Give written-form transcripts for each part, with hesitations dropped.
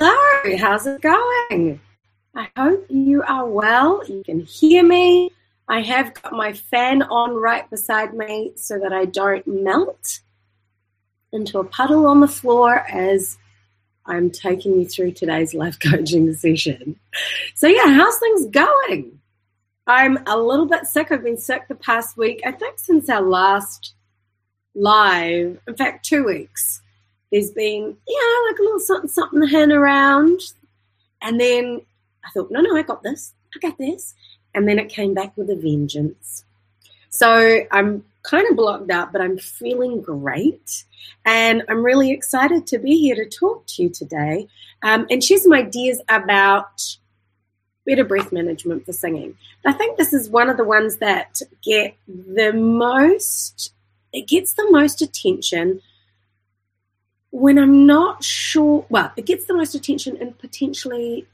Hello, how's it going? I hope you are well. You can hear me. I have got my fan on right beside me so that I don't melt into a puddle on the floor as I'm taking you through today's life coaching session. So yeah, how's things going? I'm a little bit sick. I've been sick the past week, I think since our last live, in fact 2 weeks. There's been, like a little something hanging around. And then I thought, no, I got this. And then it came back with a vengeance. So I'm kind of blocked up, but I'm feeling great. And I'm really excited to be here to talk to you today and share some ideas about better breath management for singing. I think this is one of the ones that gets the most attention when I'm not sure. Well, it gets the most attention and potentially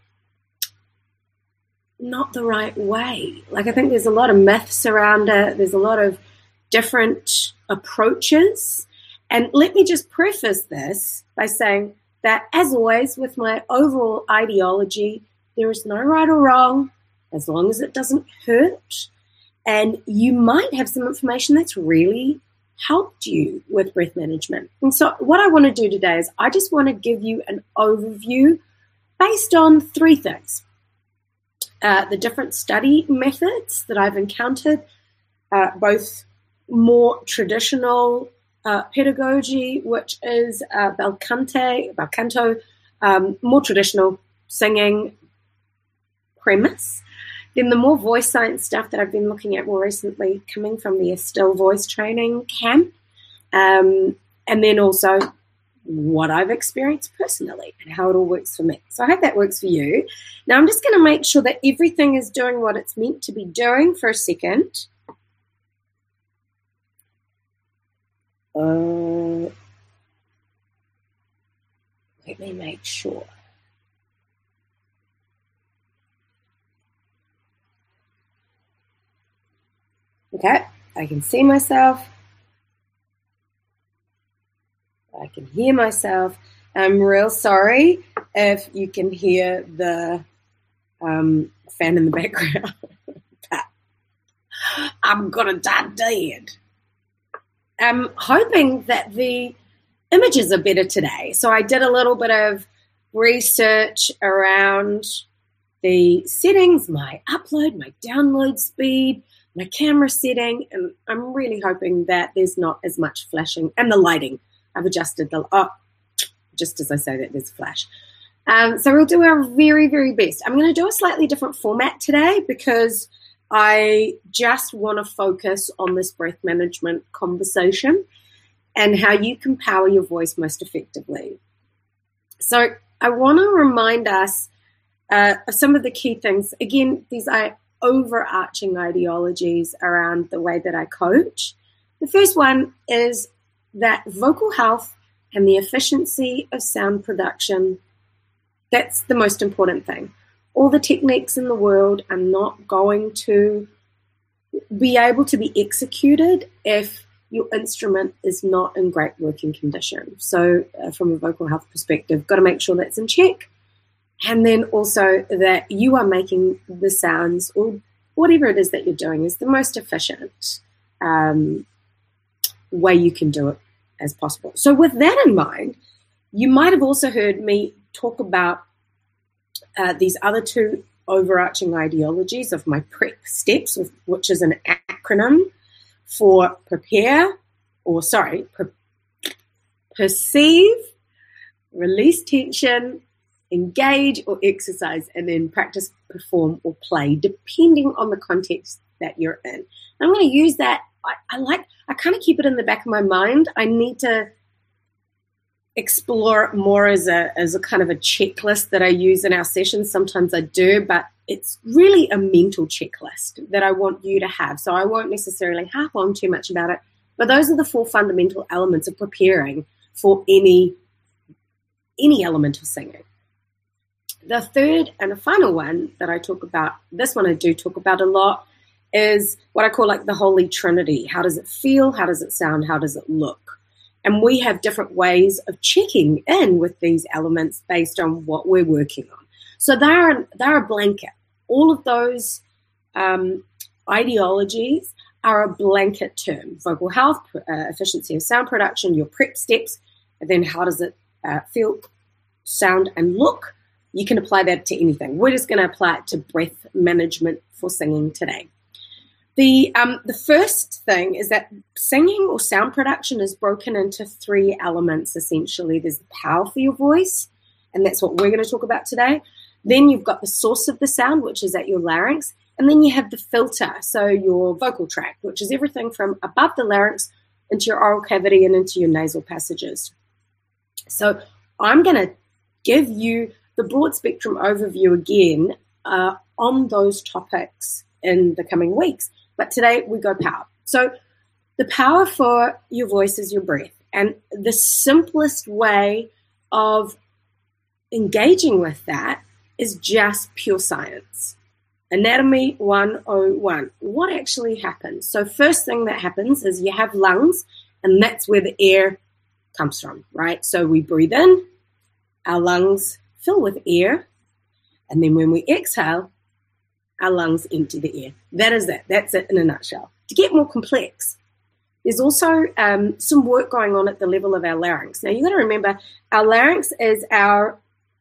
not the right way. Like, I think there's a lot of myths around it. There's a lot of different approaches. And let me just preface this by saying that, as always, with my overall ideology, there is no right or wrong as long as it doesn't hurt. And you might have some information that's really helped you with breath management. And so what I want to do today is I just want to give you an overview based on 3 things. The different study methods that I've encountered, both more traditional pedagogy, which is bel canto, more traditional singing premise. Then the more voice science stuff that I've been looking at more recently, coming from the Still Voice training camp, and then also what I've experienced personally and how it all works for me. So I hope that works for you. Now I'm just going to make sure that everything is doing what it's meant to be doing for a second. Let me make sure. Okay, I can see myself. I can hear myself. I'm real sorry if you can hear the fan in the background. I'm gonna die dead. I'm hoping that the images are better today. So I did a little bit of research around the settings, my upload, my download speed, my camera setting, and I'm really hoping that there's not as much flashing. And the lighting, I've adjusted just as I say that, there's a flash. So we'll do our very, very best. I'm going to do a slightly different format today because I just want to focus on this breath management conversation and how you can power your voice most effectively. So I want to remind us of some of the key things. Again, these are overarching ideologies around the way that I coach. The first one is that vocal health and the efficiency of sound production, that's the most important thing. All the techniques in the world are not going to be able to be executed if your instrument is not in great working condition. So from a vocal health perspective, got to make sure that's in check. And then also that you are making the sounds, or whatever it is that you're doing, is the most efficient way you can do it as possible. So with that in mind, you might have also heard me talk about these other 2 overarching ideologies of my PREP steps, which is an acronym for perceive, release tension, engage or exercise, and then practice, perform, or play, depending on the context that you're in. And I'm going to use that. I kind of keep it in the back of my mind. I need to explore it more as a kind of a checklist that I use in our sessions. Sometimes I do, but it's really a mental checklist that I want you to have. So I won't necessarily harp on too much about it, but those are the 4 fundamental elements of preparing for any element of singing. The third and the final one that I talk about, this one I do talk about a lot, is what I call like the Holy Trinity. How does it feel? How does it sound? How does it look? And we have different ways of checking in with these elements based on what we're working on. So they're a blanket. All of those ideologies are a blanket term. Vocal health, efficiency of sound production, your prep steps, and then how does it feel, sound, and look. You can apply that to anything. We're just going to apply it to breath management for singing today. The first thing is that singing or sound production is broken into 3 elements, essentially. There's the power for your voice, and that's what we're going to talk about today. Then you've got the source of the sound, which is at your larynx, and then you have the filter, so your vocal tract, which is everything from above the larynx into your oral cavity and into your nasal passages. So I'm going to give you the broad spectrum overview again on those topics in the coming weeks. But today we go power. So the power for your voice is your breath. And the simplest way of engaging with that is just pure science. Anatomy 101. What actually happens? So first thing that happens is you have lungs, and that's where the air comes from, right? So we breathe in, our lungs fill with air, and then when we exhale, our lungs empty the air. That is it. That's it in a nutshell. To get more complex, there's also some work going on at the level of our larynx. Now, you've got to remember, our larynx is our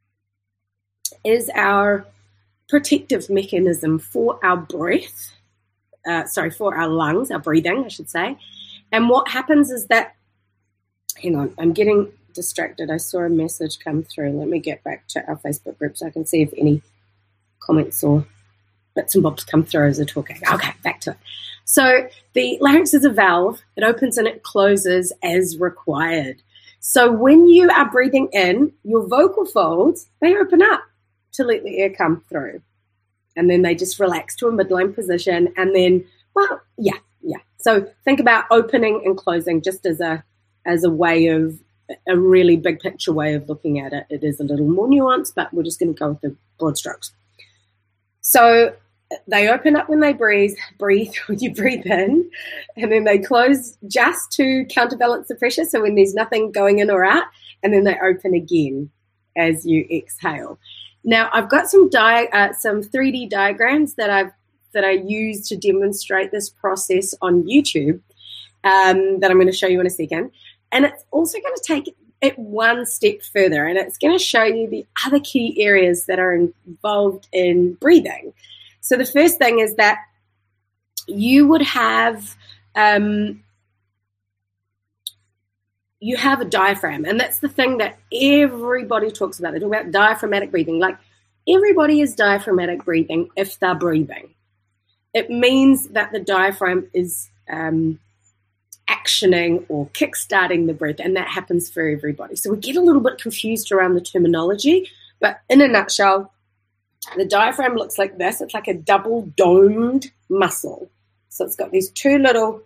protective mechanism for our breath, for our lungs, our breathing, I should say. And what happens is that, hang on, I'm getting distracted. I saw a message come through. Let me get back to our Facebook group so I can see if any comments or bits and bobs come through as we're talking. Okay, back to it. So the larynx is a valve. It opens and it closes as required. So when you are breathing in, your vocal folds, they open up to let the air come through. And then they just relax to a midline position. And then, well, yeah. So think about opening and closing just as a way of, a really big picture way of looking at it. It is a little more nuanced, but we're just going to go with the broad strokes. So they open up when they breathe when you breathe in, and then they close just to counterbalance the pressure, so when there's nothing going in or out, and then they open again as you exhale. Now, I've got some 3D diagrams that I use to demonstrate this process on YouTube that I'm going to show you in a second. And it's also going to take it one step further, and it's going to show you the other key areas that are involved in breathing. So the first thing is that you would have you have a diaphragm, and that's the thing that everybody talks about. They talk about diaphragmatic breathing. Like, everybody is diaphragmatic breathing if they're breathing. It means that the diaphragm is actioning or kickstarting the breath, and that happens for everybody. So we get a little bit confused around the terminology, but in a nutshell, the diaphragm looks like this. It's like a double domed muscle. So it's got these 2 little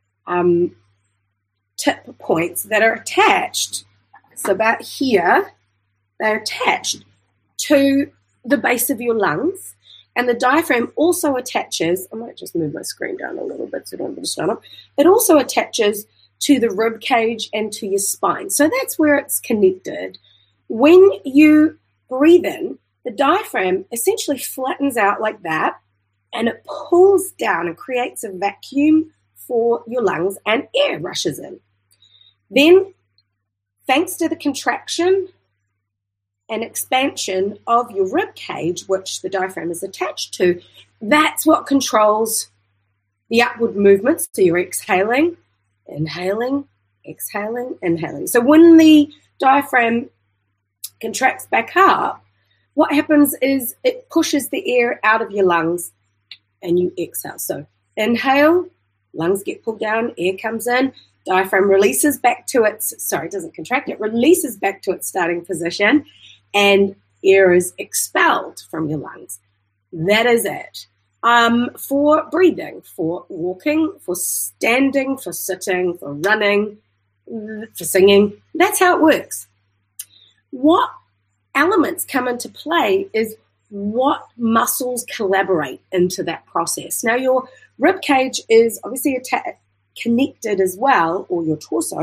tip points that are attached. So about here, they're attached to the base of your lungs. And the diaphragm also attaches, I might just move my screen down a little bit so I don't have to stand up. It also attaches to the rib cage and to your spine. So that's where it's connected. When you breathe in, the diaphragm essentially flattens out like that, and it pulls down and creates a vacuum for your lungs, and air rushes in. Then, thanks to the contraction and expansion of your rib cage, which the diaphragm is attached to, that's what controls the upward movements. So you're exhaling, inhaling, exhaling, inhaling. So when the diaphragm contracts back up, what happens is it pushes the air out of your lungs and you exhale. So inhale, lungs get pulled down, air comes in, diaphragm releases back to its, it doesn't contract, it releases back to its starting position, and air is expelled from your lungs. That is it. For breathing, for walking, for standing, for sitting, for running, for singing, that's how it works. What elements come into play is what muscles collaborate into that process. Now, your rib cage is obviously connected as well, or your torso,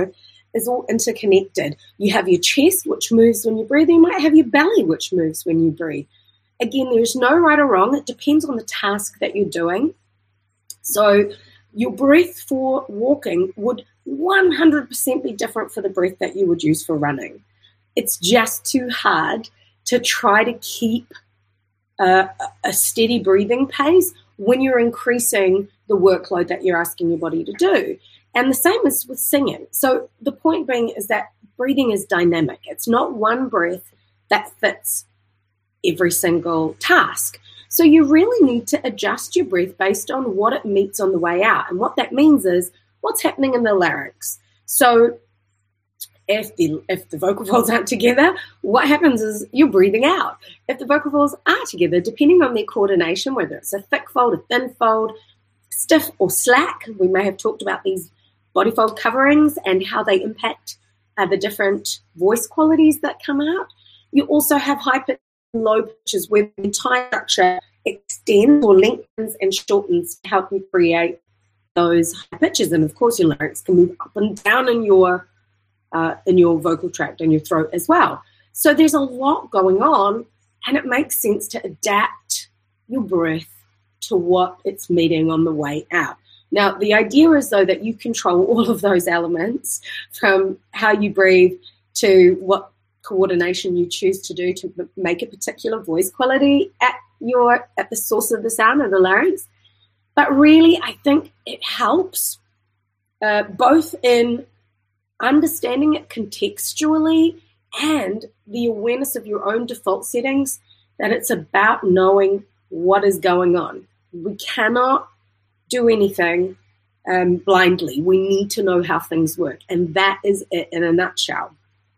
is all interconnected. You have your chest, which moves when you breathe. You might have your belly, which moves when you breathe. Again, there's no right or wrong. It depends on the task that you're doing. So your breath for walking would 100% be different for the breath that you would use for running. It's just too hard to try to keep a steady breathing pace when you're increasing the workload that you're asking your body to do. And the same is with singing. So the point being is that breathing is dynamic. It's not one breath that fits every single task. So you really need to adjust your breath based on what it meets on the way out. And what that means is what's happening in the larynx. So if the vocal folds aren't together, what happens is you're breathing out. If the vocal folds are together, depending on their coordination, whether it's a thick fold, a thin fold, stiff or slack, we may have talked about these body fold coverings and how they impact the different voice qualities that come out. You also have high pitch and low pitches where the entire structure extends or lengthens and shortens to help you create those high pitches. And of course, your larynx can move up and down in your vocal tract and your throat as well. So there's a lot going on, and it makes sense to adapt your breath to what it's meeting on the way out. Now, the idea is, though, that you control all of those elements, from how you breathe to what coordination you choose to do to make a particular voice quality at the source of the sound or the larynx. But really, I think it helps both in understanding it contextually and the awareness of your own default settings, that it's about knowing what is going on. We cannot do anything blindly. We need to know how things work, and that is it in a nutshell.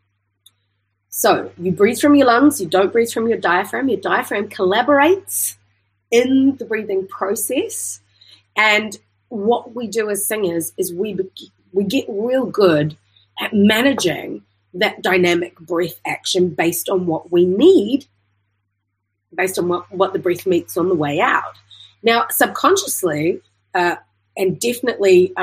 So you breathe from your lungs, you don't breathe from your diaphragm. Your diaphragm collaborates in the breathing process, and what we do as singers is we get real good at managing that dynamic breath action based on what we need, based on what the breath meets on the way out. Now, subconsciously, and definitely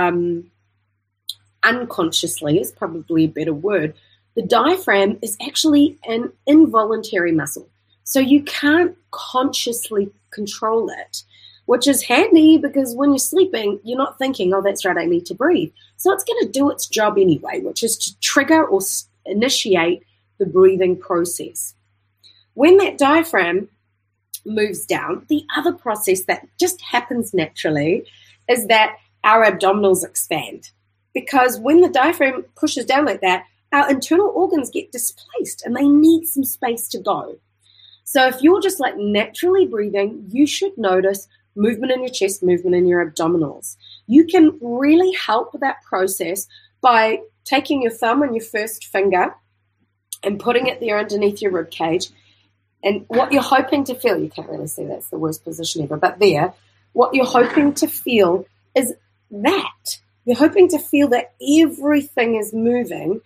unconsciously is probably a better word, the diaphragm is actually an involuntary muscle. So you can't consciously control it, which is handy because when you're sleeping, you're not thinking, oh, that's right, I need to breathe. So it's going to do its job anyway, which is to trigger or initiate the breathing process. When that diaphragm moves down, the other process that just happens naturally is that our abdominals expand. Because when the diaphragm pushes down like that, our internal organs get displaced and they need some space to go. So if you're just like naturally breathing, you should notice movement in your chest, movement in your abdominals. You can really help with that process by taking your thumb and your first finger and putting it there underneath your rib cage. And what you're hoping to feel, you can't really see, that's the worst position ever, but there, what you're hoping to feel is that. You're hoping to feel that everything is moving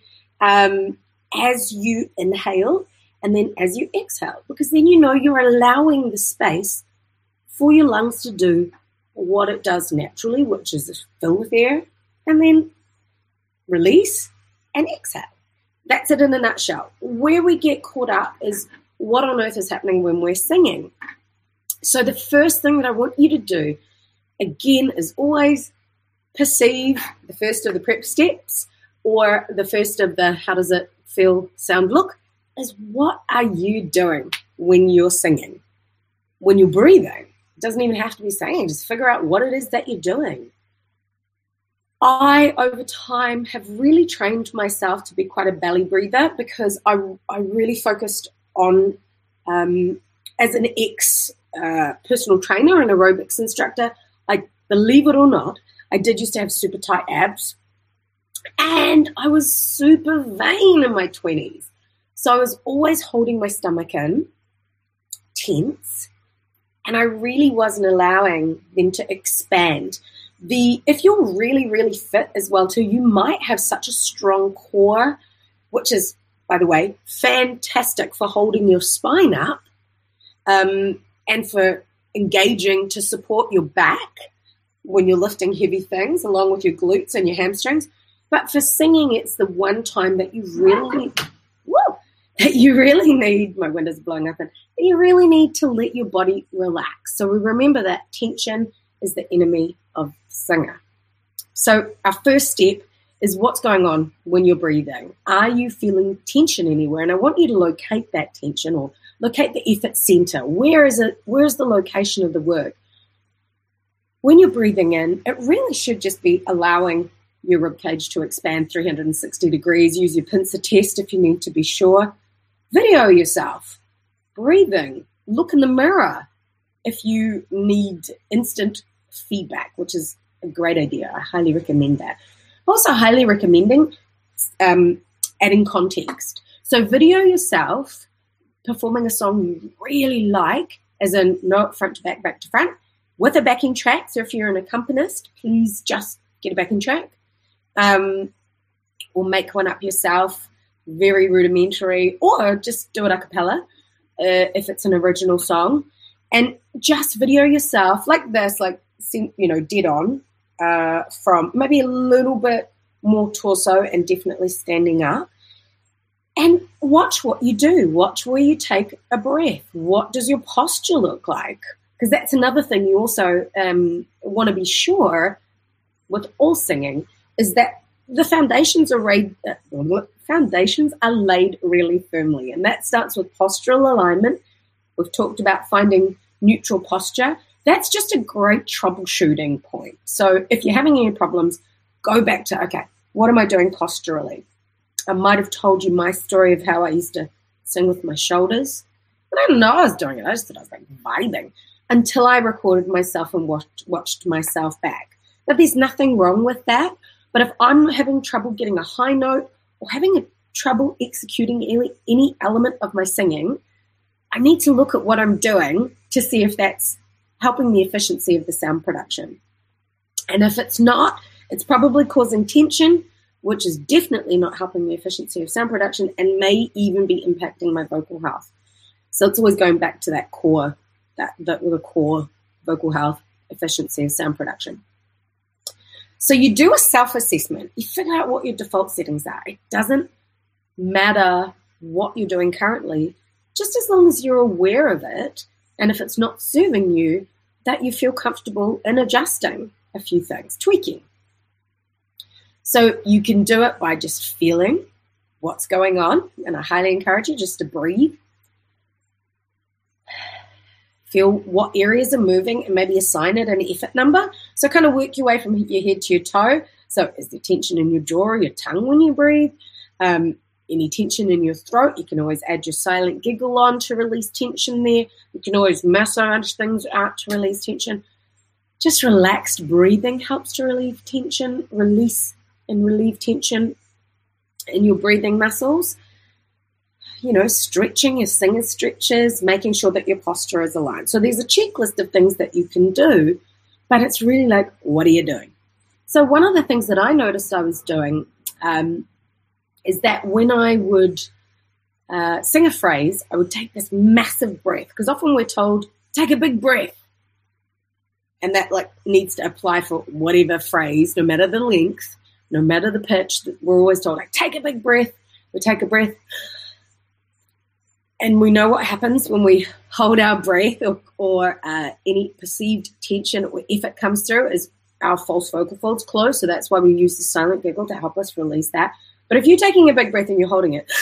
as you inhale and then as you exhale, because then you know you're allowing the space for your lungs to do what it does naturally, which is fill with air and then release and exhale. That's it in a nutshell. Where we get caught up is what on earth is happening when we're singing. So the first thing that I want you to do, again, is always perceive the first of the prep steps, or the first of the how does it feel, sound, look, is what are you doing when you're singing? When you're breathing, it doesn't even have to be singing, just figure out what it is that you're doing. I, over time, have really trained myself to be quite a belly breather because I really focused on, as an personal trainer and aerobics instructor, believe it or not, I did used to have super tight abs, and I was super vain in my 20s. So I was always holding my stomach in, tense, and I really wasn't allowing them to expand. If you're really, really fit as well too, you might have such a strong core, which is, by the way, fantastic for holding your spine up and for engaging to support your back when you're lifting heavy things along with your glutes and your hamstrings. But for singing, it's the one time that you really need, my window's blowing open, that you really need to let your body relax. So we remember that tension is the enemy of the singer. So our first step is what's going on when you're breathing. Are you feeling tension anywhere? And I want you to locate that tension or locate the effort center. Where is it? Where's the location of the work? When you're breathing in, it really should just be allowing your ribcage to expand 360 degrees. Use your pincer test if you need to be sure. Video yourself breathing. Look in the mirror if you need instant feedback, which is a great idea. I highly recommend that. Also highly recommending adding context. So video yourself performing a song you really like, as in note front to back to front, with a backing track. So if you're an accompanist, please just get a backing track. Or make one up yourself, very rudimentary, or just do it a cappella if it's an original song. And just video yourself like this, like, dead on, from maybe a little bit more torso and definitely standing up. And watch what you do. Watch where you take a breath. What does your posture look like? Because that's another thing you also want to be sure with all singing is that the foundations are laid really firmly. And that starts with postural alignment. We've talked about finding neutral posture. That's just a great troubleshooting point. So if you're having any problems, go back to, okay, what am I doing posturally? I might have told you my story of how I used to sing with my shoulders. But I didn't know I was doing it. I just thought I was like vibing until I recorded myself and watched myself back. But there's nothing wrong with that. But if I'm having trouble getting a high note or having trouble executing any element of my singing, I need to look at what I'm doing to see if that's helping the efficiency of the sound production. And if it's not, it's probably causing tension, which is definitely not helping the efficiency of sound production and may even be impacting my vocal health. So it's always going back to that core, the core vocal health, efficiency of sound production. So you do a self-assessment. You figure out what your default settings are. It doesn't matter what you're doing currently, just as long as you're aware of it, and if it's not serving you, that you feel comfortable in adjusting a few things, tweaking. So you can do it by just feeling what's going on, and I highly encourage you just to breathe. Feel what areas are moving and maybe assign it an effort number. So kind of work your way from your head to your toe. So is there tension in your jaw or your tongue when you breathe? Any tension in your throat, you can always add your silent giggle on to release tension there. You can always massage things out to release tension. Just relaxed breathing helps to relieve tension, relieve tension in your breathing muscles. Stretching, your singer stretches, making sure that your posture is aligned. So there's a checklist of things that you can do, but it's really like, what are you doing? So one of the things that I noticed I was doing is that when I would sing a phrase, I would take this massive breath, because often we're told, take a big breath. And that needs to apply for whatever phrase, no matter the length, no matter the pitch. We're always told, take a big breath. We take a breath. And we know what happens when we hold our breath or any perceived tension or effort comes through is our false vocal folds close. So that's why we use the silent giggle to help us release that. But if you're taking a big breath and you're holding it,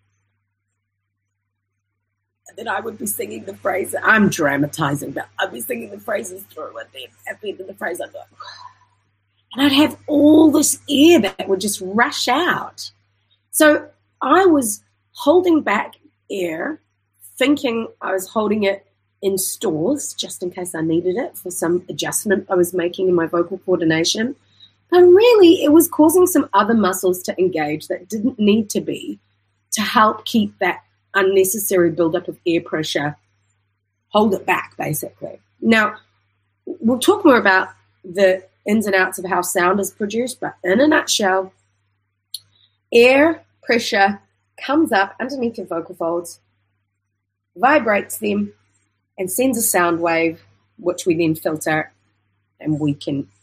then I would be singing the phrase. I'm dramatizing, but I'd be singing the phrases through, and then at the end of the phrase I'd go, and I'd have all this air that would just rush out. So I was holding back air, thinking I was holding it in stores just in case I needed it for some adjustment I was making in my vocal coordination. But really, it was causing some other muscles to engage that didn't need to be, to help keep that unnecessary buildup of air pressure, hold it back, basically. Now, we'll talk more about the ins and outs of how sound is produced, but in a nutshell, air pressure comes up underneath your vocal folds, vibrates them, and sends a sound wave, which we then filter, and we can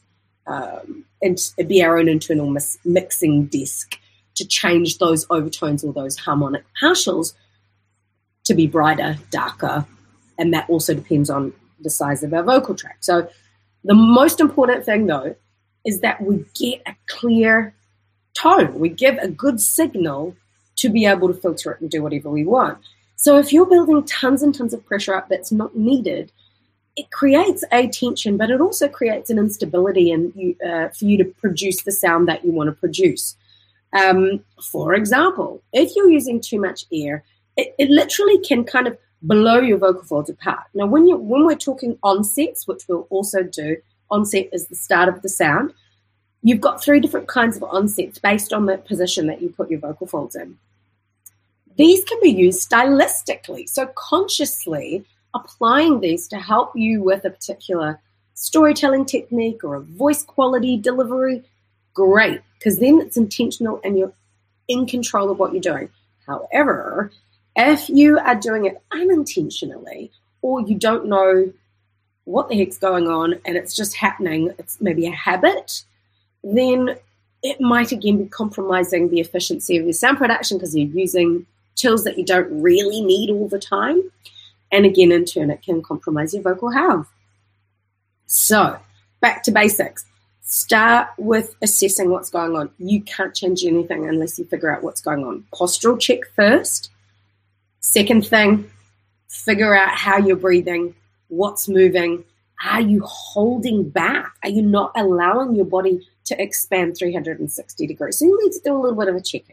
and be our own internal mixing desk to change those overtones or those harmonic partials to be brighter, darker, and that also depends on the size of our vocal tract. So the most important thing, though, is that we get a clear tone. We give a good signal to be able to filter it and do whatever we want. So if you're building tons and tons of pressure up that's not needed, it creates a tension, but it also creates an instability for you to produce the sound that you want to produce. For example, if you're using too much air, it literally can kind of blow your vocal folds apart. Now, when we're talking onsets, which we'll also do, onset is the start of the sound, you've got 3 different kinds of onsets based on the position that you put your vocal folds in. These can be used stylistically, so consciously applying these to help you with a particular storytelling technique or a voice quality delivery, great, because then it's intentional and you're in control of what you're doing. However, if you are doing it unintentionally or you don't know what the heck's going on and it's just happening, it's maybe a habit, then it might again be compromising the efficiency of your sound production because you're using tools that you don't really need all the time. And again, in turn, it can compromise your vocal health. So, back to basics. Start with assessing what's going on. You can't change anything unless you figure out what's going on. Postural check first. Second thing, figure out how you're breathing, what's moving. Are you holding back? Are you not allowing your body to expand 360 degrees? So you need to do a little bit of a check-in.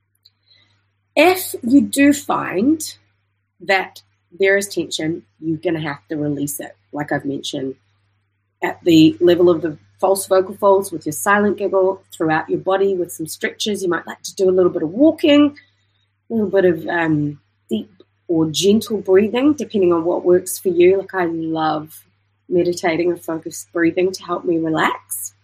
If you do find that there is tension, you're going to have to release it, like I've mentioned, at the level of the false vocal folds with your silent giggle, throughout your body with some stretches. You might like to do a little bit of walking, a little bit of deep or gentle breathing, depending on what works for you. Like I love meditating and focused breathing to help me relax.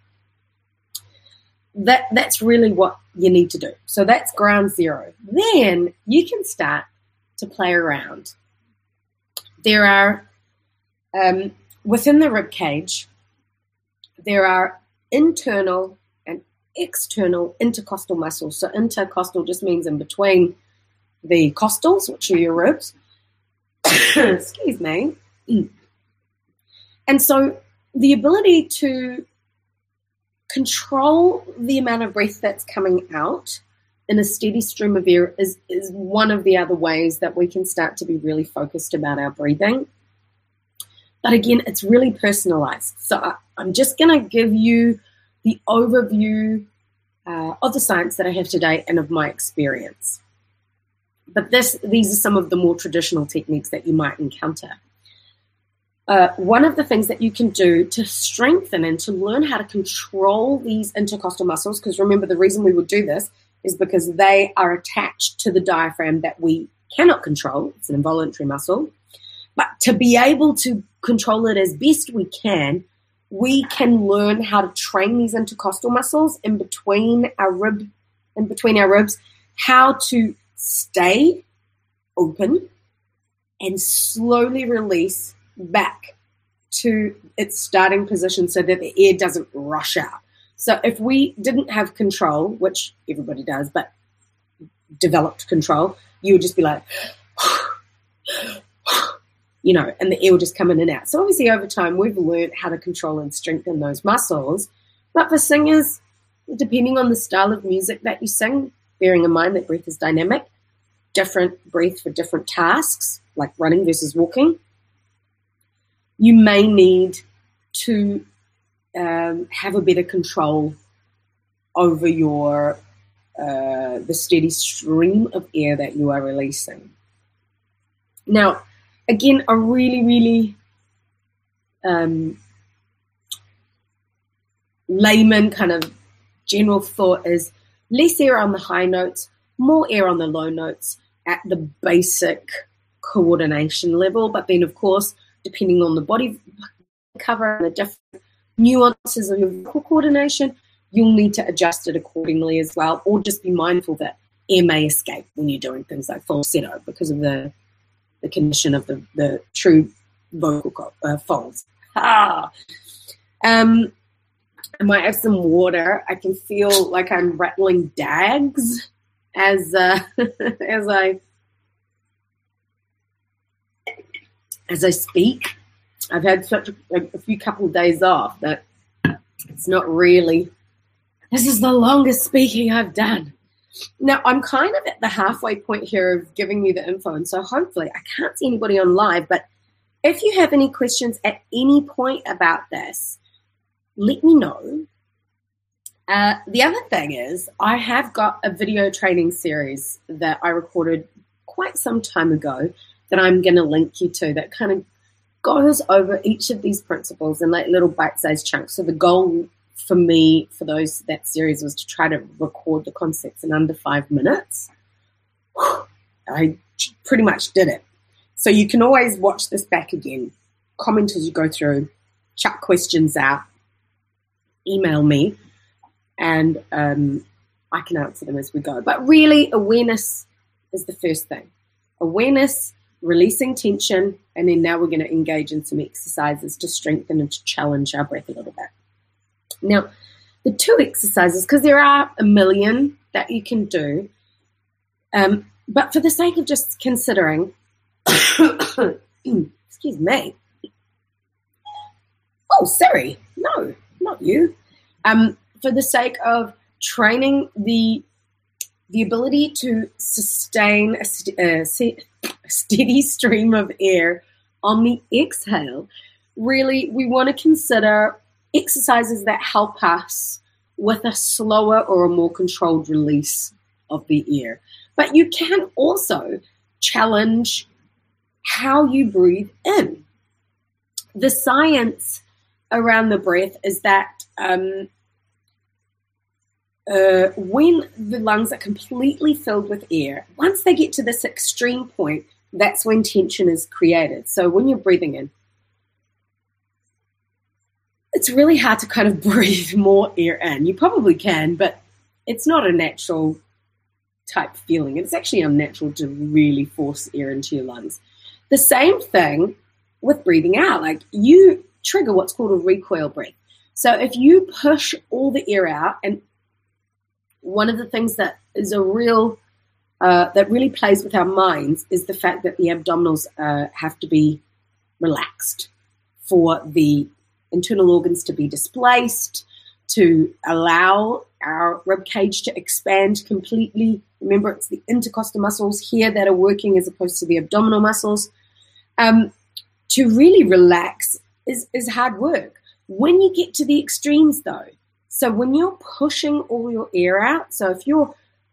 That's really what you need to do. So that's ground zero. Then you can start to play around. There are, within the rib cage, there are internal and external intercostal muscles. So intercostal just means in between the costals, which are your ribs. Excuse me. And so the ability to control the amount of breath that's coming out in a steady stream of air is one of the other ways that we can start to be really focused about our breathing. But again, it's really personalized. So I'm just going to give you the overview of the science that I have today and of my experience. But these are some of the more traditional techniques that you might encounter. One of the things that you can do to strengthen and to learn how to control these intercostal muscles, because remember the reason we would do this is because they are attached to the diaphragm that we cannot control. It's an involuntary muscle. But to be able to control it as best we can learn how to train these intercostal muscles in between our ribs, how to stay open and slowly release back to its starting position so that the air doesn't rush out. So if we didn't have control, which everybody does, but developed control, you would just be like, and the air will just come in and out. So obviously over time we've learned how to control and strengthen those muscles. But for singers, depending on the style of music that you sing, bearing in mind that breath is dynamic, different breath for different tasks, like running versus walking, you may need to have a better control over your the steady stream of air that you are releasing. Now, again, a really, really layman kind of general thought is less air on the high notes, more air on the low notes at the basic coordination level. But then, of course, depending on the body cover and the different nuances of your vocal coordination, you'll need to adjust it accordingly as well, or just be mindful that air may escape when you're doing things like falsetto because of the condition of the true vocal folds. But I might have some water. I can feel like I'm rattling dags as I speak. I've had such a few couple of days off that it's not really. This is the longest speaking I've done. Now, I'm kind of at the halfway point here of giving you the info, and so hopefully I can't see anybody on live, but if you have any questions at any point about this, let me know. The other thing is I have got a video training series that I recorded quite some time ago that I'm going to link you to that kind of goes over each of these principles in like little bite-sized chunks. So the goal for me for that series was to try to record the concepts in under 5 minutes. I pretty much did it. So you can always watch this back again, comment as you go through, chuck questions out, email me, and I can answer them as we go. But really, awareness is the first thing. Awareness, releasing tension, and then now we're going to engage in some exercises to strengthen and to challenge our breath a little bit. Now, the 2 exercises, because there are a million that you can do, but for the sake of just considering, excuse me. Oh, Siri, no, not you. For the sake of training the ability to sustain a steady stream of air on the exhale, really we want to consider exercises that help us with a slower or a more controlled release of the air. But you can also challenge how you breathe in. The science around the breath is that when the lungs are completely filled with air, once they get to this extreme point, that's when tension is created. So when you're breathing in, it's really hard to kind of breathe more air in. You probably can, but it's not a natural type feeling. It's actually unnatural to really force air into your lungs. The same thing with breathing out. Like you trigger what's called a recoil breath. So if you push all the air out, and one of the things that is a real, that really plays with our minds is the fact that the abdominals have to be relaxed for the internal organs to be displaced, to allow our rib cage to expand completely. Remember, it's the intercostal muscles here that are working as opposed to the abdominal muscles. To really relax is hard work. When you get to the extremes, though, so when you're pushing all your air out, so if you're,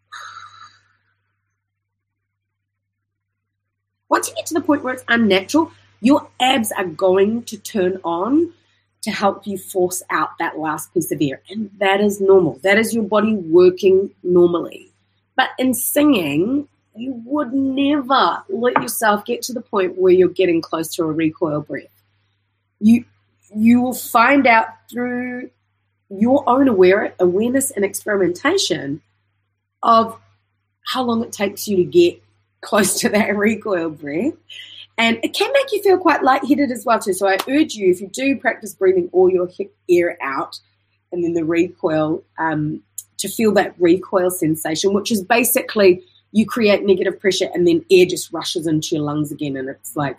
once you get to the point where it's unnatural, your abs are going to turn on to help you force out that last piece of air. And that is normal. That is your body working normally. But in singing, you would never let yourself get to the point where you're getting close to a recoil breath. You will find out through your own awareness and experimentation of how long it takes you to get close to that recoil breath. And it can make you feel quite lightheaded as well too. So I urge you, if you do practice breathing all your air out and then the recoil, to feel that recoil sensation, which is basically you create negative pressure and then air just rushes into your lungs again, and it's like,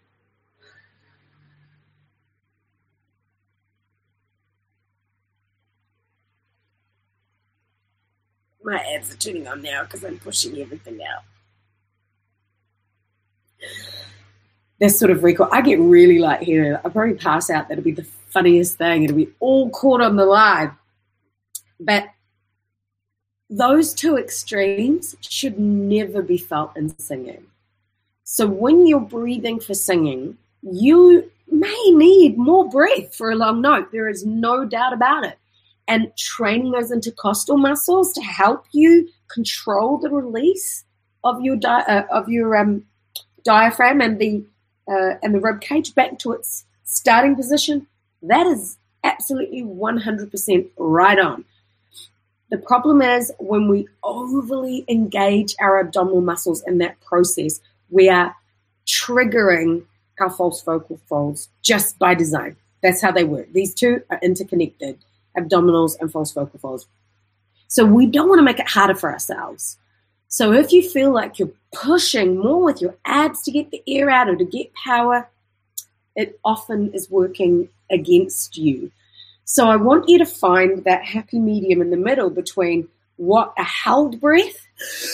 my abs are turning on now because I'm pushing everything out. This sort of recoil, I get really lightheaded. I'll probably pass out. That'll be the funniest thing. It'll be all caught on the live. But those 2 extremes should never be felt in singing. So when you're breathing for singing, you may need more breath for a long note. There is no doubt about it. And training those intercostal muscles to help you control the release of your diaphragm and the rib cage back to its starting position, that is absolutely 100% right on. The problem is when we overly engage our abdominal muscles in that process, we are triggering our false vocal folds just by design. That's how they work. These 2 are interconnected. abdominals, and false vocal folds. So we don't want to make it harder for ourselves. So if you feel like you're pushing more with your abs to get the air out or to get power, it often is working against you. So I want you to find that happy medium in the middle between what a held breath,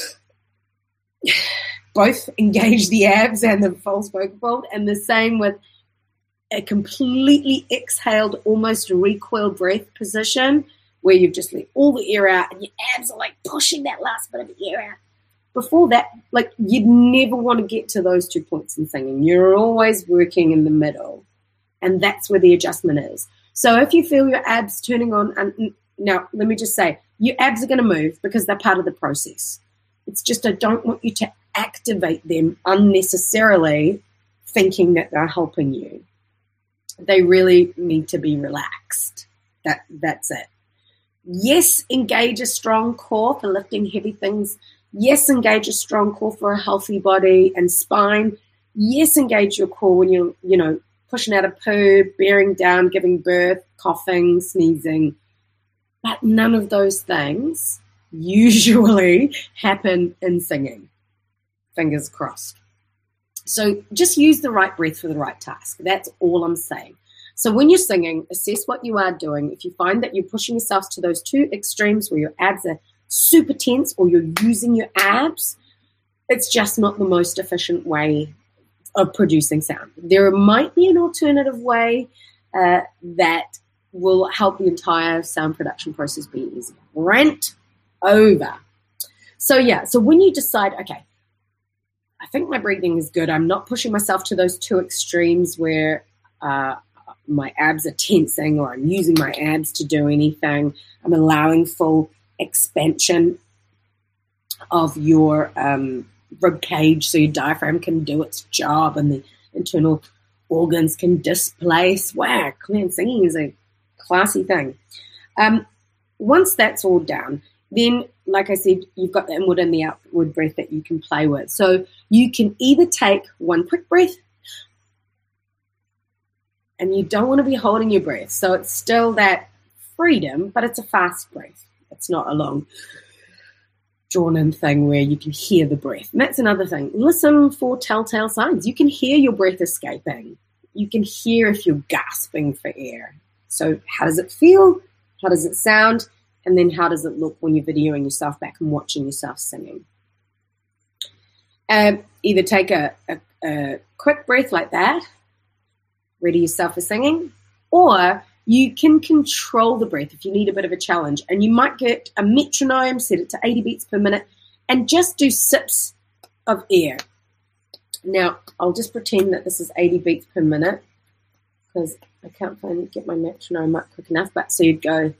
both engage the abs and the false vocal fold, and the same with a completely exhaled, almost recoil breath position where you've just let all the air out and your abs are like pushing that last bit of air out. Before that, like you'd never want to get to those 2 points in singing. You're always working in the middle, and that's where the adjustment is. So if you feel your abs turning on, and now let me just say, your abs are going to move because they're part of the process. It's just I don't want you to activate them unnecessarily thinking that they're helping you. They really need to be relaxed. That's it. Yes, engage a strong core for lifting heavy things. Yes, engage a strong core for a healthy body and spine. Yes, engage your core when you're, pushing out a poo, bearing down, giving birth, coughing, sneezing. But none of those things usually happen in singing. Fingers crossed. So just use the right breath for the right task. That's all I'm saying. So when you're singing, assess what you are doing. If you find that you're pushing yourself to those two extremes where your abs are super tense or you're using your abs, it's just not the most efficient way of producing sound. There might be an alternative way that will help the entire sound production process be easier. Rant over. So when you decide, okay, I think my breathing is good, I'm not pushing myself to those two extremes where my abs are tensing or I'm using my abs to do anything, I'm allowing full expansion of your rib cage so your diaphragm can do its job and the internal organs can displace. Wow, man, singing is a classy thing. Once that's all down, then, like I said, you've got the inward and the outward breath that you can play with. So you can either take one quick breath, and you don't want to be holding your breath. So it's still that freedom, but it's a fast breath. It's not a long, drawn-in thing where you can hear the breath. And that's another thing. Listen for telltale signs. You can hear your breath escaping. You can hear if you're gasping for air. So how does it feel? How does it sound? And then how does it look when you're videoing yourself back and watching yourself singing? Either take a quick breath like that, ready yourself for singing, or you can control the breath if you need a bit of a challenge. And you might get a metronome, set it to 80 beats per minute, and just do sips of air. Now, I'll just pretend that this is 80 beats per minute because I can't get my metronome up quick enough. But so you'd go.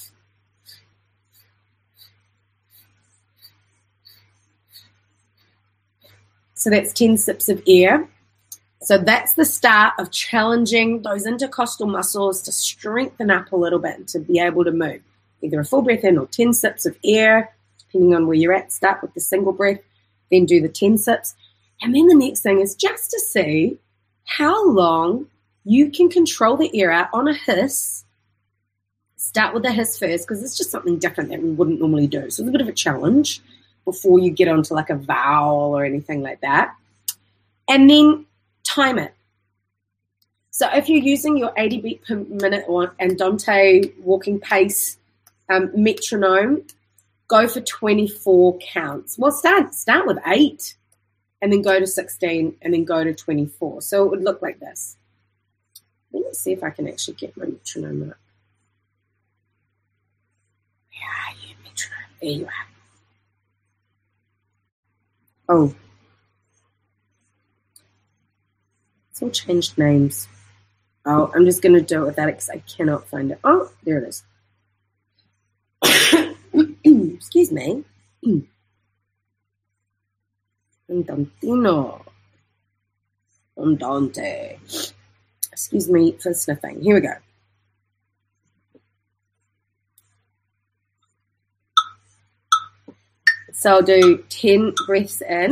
So that's 10 sips of air. So that's the start of challenging those intercostal muscles to strengthen up a little bit and to be able to move. Either a full breath in or 10 sips of air, depending on where you're at. Start with the single breath, then do the 10 sips. And then the next thing is just to see how long you can control the air out on a hiss. Start with the hiss first because it's just something different that we wouldn't normally do. So it's a bit of a challenge before you get onto like a vowel or anything like that. And then time it. So if you're using your 80 beat per minute or Andante walking pace metronome, go for 24 counts. Well, start with 8 and then go to 16 and then go to 24. So it would look like this. Let me see if I can actually get my metronome up. Yeah, metronome. There you are. Oh. It's all changed names. Oh, I'm just going to do it without it because I cannot find it. Oh, there it is. Excuse me. Andantino. Andante. Excuse me for sniffing. Here we go. So I'll do 10 breaths in.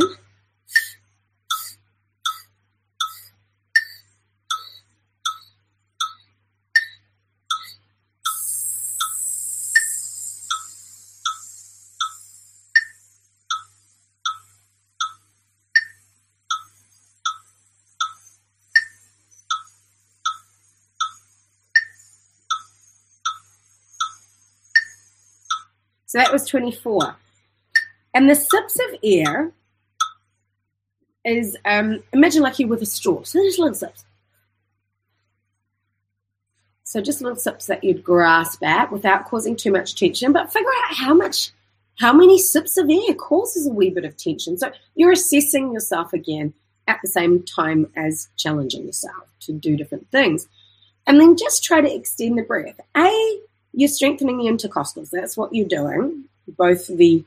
So that was 24. And the sips of air is, imagine like you with a straw. So just little sips. So just little sips that you'd grasp at without causing too much tension, but figure out how many sips of air causes a wee bit of tension. So you're assessing yourself again at the same time as challenging yourself to do different things. And then just try to extend the breath. You're strengthening the intercostals. That's what you're doing, both the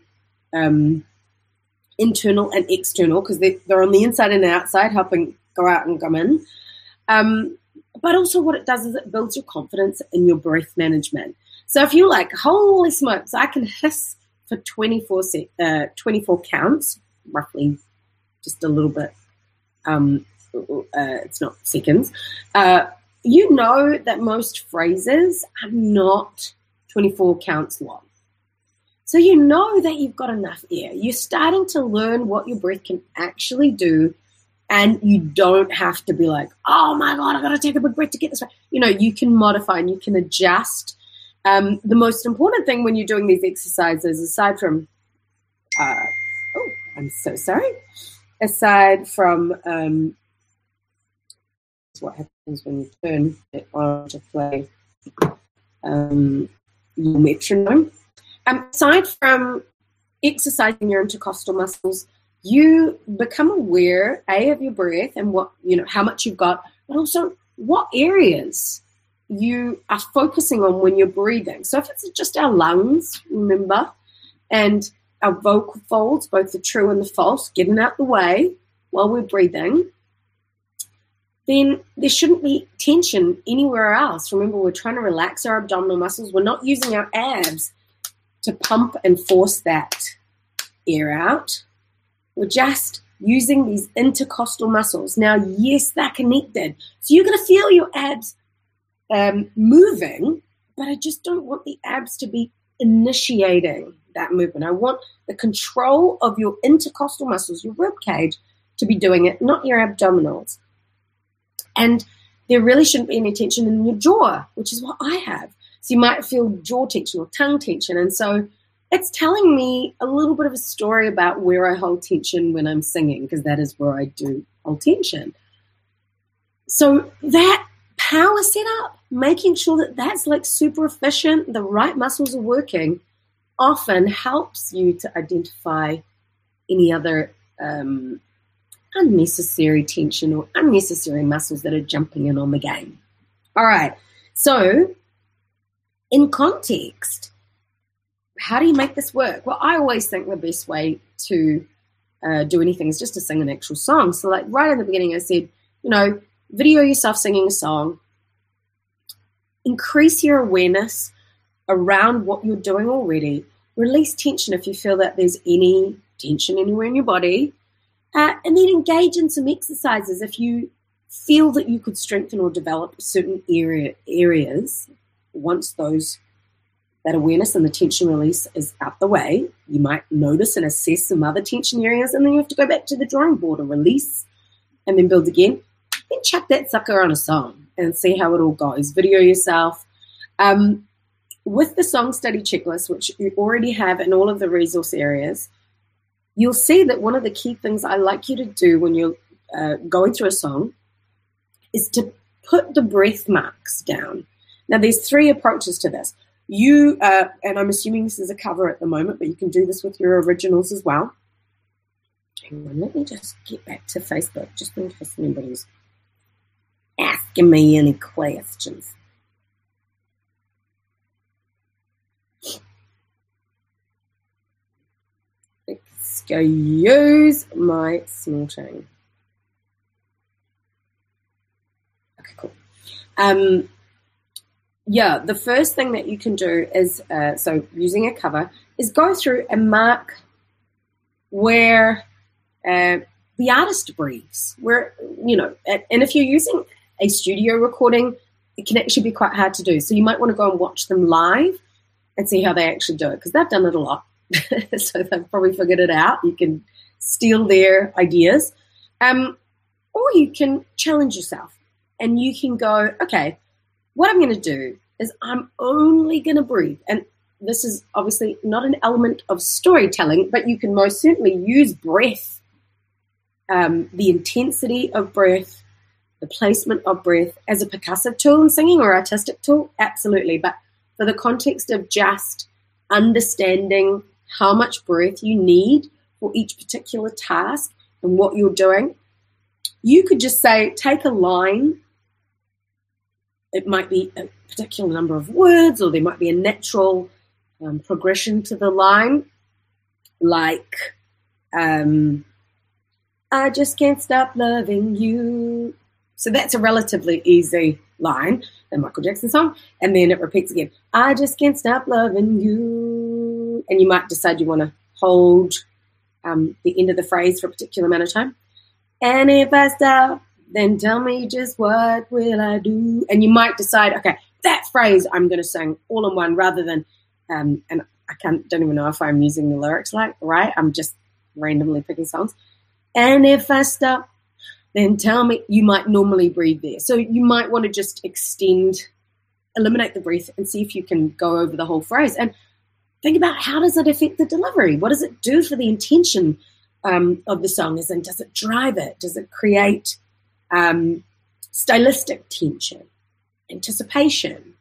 internal and external, because they're on the inside and the outside, helping go out and come in. But also what it does is it builds your confidence in your breath management. So if you're like, holy smokes, I can hiss for 24 counts, roughly just a little bit, it's not seconds, you know that most phrases are not 24 counts long. So you know that you've got enough air. You're starting to learn what your breath can actually do, and you don't have to be like, oh my God, I've got to take a big breath to get this right. You know, you can modify and you can adjust. The most important thing when you're doing these exercises, aside from, what happens when you turn it on to play your metronome. Aside from exercising your intercostal muscles, you become aware, of your breath and how much you've got, but also what areas you are focusing on when you're breathing. So if it's just our lungs, remember, and our vocal folds, both the true and the false, getting out the way while we're breathing, then there shouldn't be tension anywhere else. Remember, we're trying to relax our abdominal muscles. We're not using our abs to pump and force that air out. We're just using these intercostal muscles. Now, yes, they're connected. So you're going to feel your abs moving, but I just don't want the abs to be initiating that movement. I want the control of your intercostal muscles, your rib cage, to be doing it, not your abdominals. And there really shouldn't be any tension in your jaw, which is what I have. So you might feel jaw tension or tongue tension. And so it's telling me a little bit of a story about where I hold tension when I'm singing, because that is where I do hold tension. So that power setup, making sure that that's like super efficient, the right muscles are working, often helps you to identify any other unnecessary tension or unnecessary muscles that are jumping in on the game. All right. So in context, how do you make this work? Well, I always think the best way to do anything is just to sing an actual song. So like right in the beginning, I said, video yourself singing a song, increase your awareness around what you're doing already, release tension if you feel that there's any tension anywhere in your body, and then engage in some exercises if you feel that you could strengthen or develop certain areas. Once that awareness and the tension release is out the way, you might notice and assess some other tension areas, and then you have to go back to the drawing board and release and then build again. Then chuck that sucker on a song and see how it all goes. Video yourself. With the song study checklist, which you already have in all of the resource areas, you'll see that one of the key things I like you to do when you're going through a song is to put the breath marks down. Now, there's 3 approaches to this. And I'm assuming this is a cover at the moment, but you can do this with your originals as well. Hang on, let me just get back to Facebook, just in case anybody's asking me any questions. Excuse my snorting. Okay, cool. The first thing that you can do is, so using a cover, is go through and mark where the artist breathes. Where, and if you're using a studio recording, it can actually be quite hard to do. So you might want to go and watch them live and see how they actually do it, because they've done it a lot. So they've probably figured it out. You can steal their ideas. Or you can challenge yourself and you can go, okay, what I'm going to do is I'm only going to breathe. And this is obviously not an element of storytelling, but you can most certainly use breath, the intensity of breath, the placement of breath as a percussive tool in singing or artistic tool, absolutely. But for the context of just understanding how much breath you need for each particular task and what you're doing, you could just say, take a line. It might be a particular number of words, or there might be a natural progression to the line, like, I just can't stop loving you. So that's a relatively easy line, the Michael Jackson song, and then it repeats again, I just can't stop loving you. And you might decide you want to hold the end of the phrase for a particular amount of time. And if I stop, then tell me just what will I do? And you might decide, okay, that phrase I'm going to sing all in one rather than, and I don't even know if I'm using the lyrics right. I'm just randomly picking songs. And if I stop, then tell me, you might normally breathe there. So you might want to just eliminate the breath and see if you can go over the whole phrase. And think about, how does it affect the delivery? What does it do for the intention of the song? And does it drive it? Does it create stylistic tension, anticipation?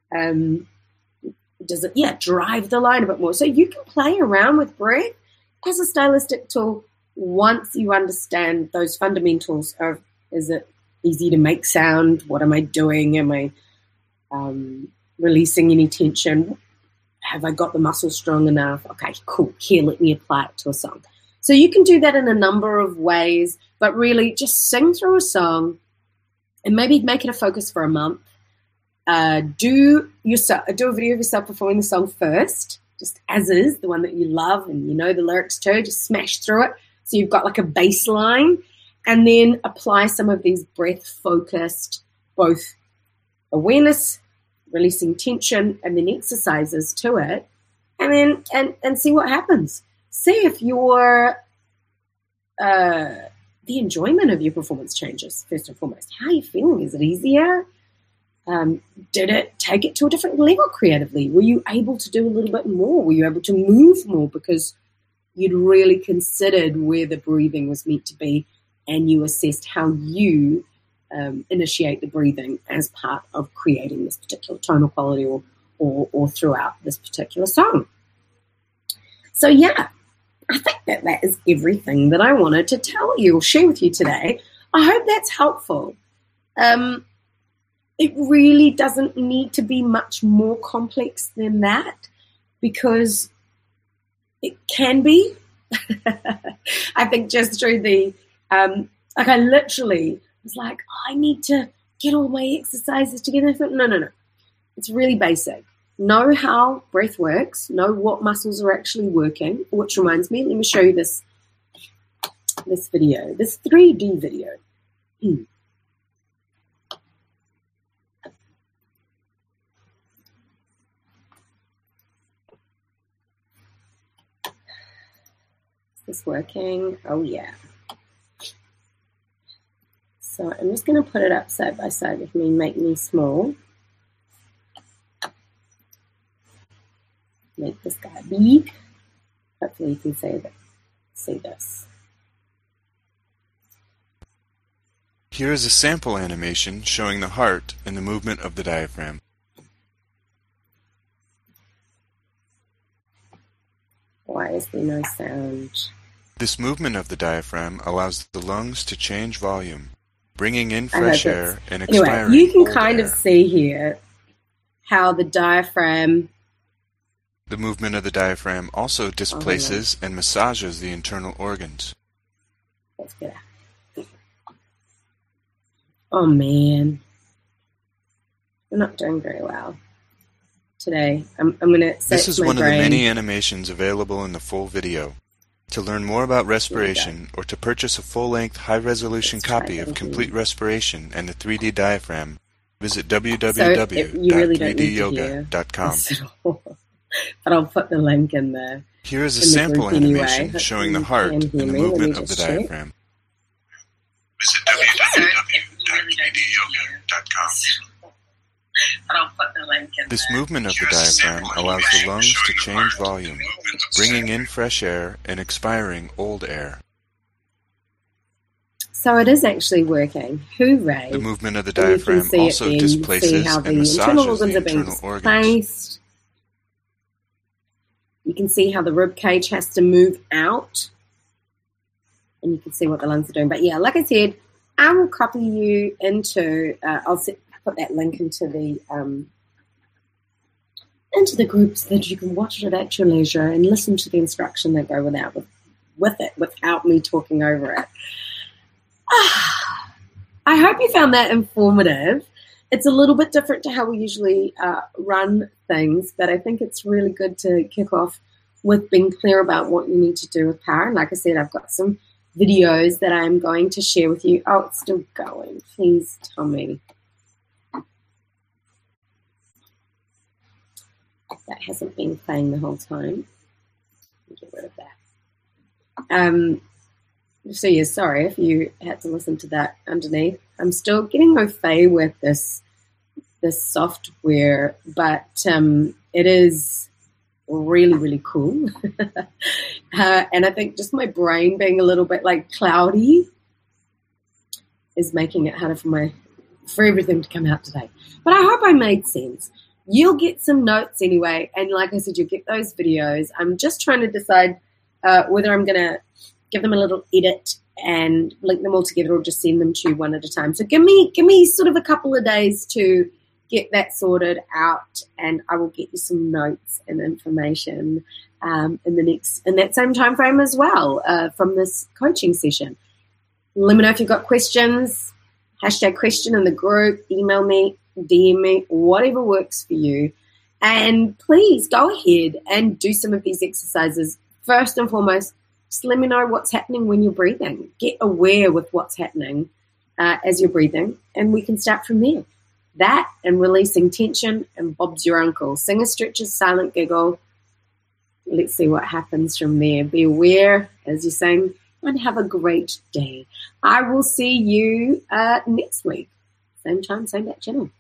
Does it, drive the line a bit more? So you can play around with breath as a stylistic tool once you understand those fundamentals of, is it easy to make sound? What am I doing? Am I releasing any tension? Have I got the muscle strong enough? Okay, cool. Here, let me apply it to a song. So you can do that in a number of ways, but really just sing through a song and maybe make it a focus for a month. Do a video of yourself performing the song first, just as is, the one that you love and you know the lyrics to, just smash through it. So you've got like a baseline, and then apply some of these breath-focused, both awareness, releasing tension, and then exercises to it, and then and see what happens. See if your the enjoyment of your performance changes, first and foremost. How are you feeling? Is it easier? Did it take it to a different level creatively? Were you able to do a little bit more? Were you able to move more because you'd really considered where the breathing was meant to be, and you assessed how you initiate the breathing as part of creating this particular tonal quality or throughout this particular song? So yeah, I think that is everything that I wanted to tell you or share with you today. I hope that's helpful. It really doesn't need to be much more complex than that, because it can be. I think just through the, I literally was like, I need to get all my exercises together. I thought, no. It's really basic. Know how breath works. Know what muscles are actually working. Which reminds me, let me show you this video, this 3D video. Is this working? Oh yeah. So I'm just going to put it up side by side with me, make me small. Make this guy big. Hopefully you can see this. Here is a sample animation showing the heart and the movement of the diaphragm. Why is there no sound? This movement of the diaphragm allows the lungs to change volume, bringing in fresh air and expiring you can old kind air. of see here how the diaphragm... The movement of the diaphragm also displaces and massages the internal organs. Let's get out. Oh man, I'm not doing very well today. I'm going to say this is one of the many animations available in the full video. To learn more about respiration or to purchase a full-length, high-resolution copy of Complete Respiration and the 3D Diaphragm, visit www.3dyoga.com. But I'll put the link in there. Here is a sample animation showing the heart and the movement of the diaphragm. Visit www.3dyoga.com. But I'll put the link in This movement of the diaphragm allows the lungs to change volume, bringing in fresh air and expiring old air. So it is actually working. Hooray. The movement of the diaphragm also displaces and massages the internal organs. Placed. You can see how the rib cage has to move out. And you can see what the lungs are doing. But yeah, like I said, I will copy you into, put that link into the group so that you can watch it at your leisure and listen to the instruction that go with it without me talking over it. I hope you found that informative. It's a little bit different to how we usually run things, but I think it's really good to kick off with being clear about what you need to do with power. And like I said, I've got some videos that I'm going to share with you. Oh, it's still going. Please tell me. That hasn't been playing the whole time. Get rid of that. So yeah, sorry if you had to listen to that underneath. I'm still getting au fait with this software, but it is really, really cool. And I think just my brain being a little bit like cloudy is making it harder for everything to come out today. But I hope I made sense. You'll get some notes anyway, and like I said, you'll get those videos. I'm just trying to decide whether I'm going to give them a little edit and link them all together or just send them to you one at a time. So give me sort of a couple of days to get that sorted out, and I will get you some notes and information in that same time frame as well from this coaching session. Let me know if you've got questions, #question in the group, email me, DM me, whatever works for you. And please go ahead and do some of these exercises. First and foremost, just let me know what's happening when you're breathing. Get aware with what's happening as you're breathing, and we can start from there. That and releasing tension, and Bob's your uncle. Sing a stretches, silent giggle. Let's see what happens from there. Be aware as you sing, and have a great day. I will see you next week. Same time, same bat channel.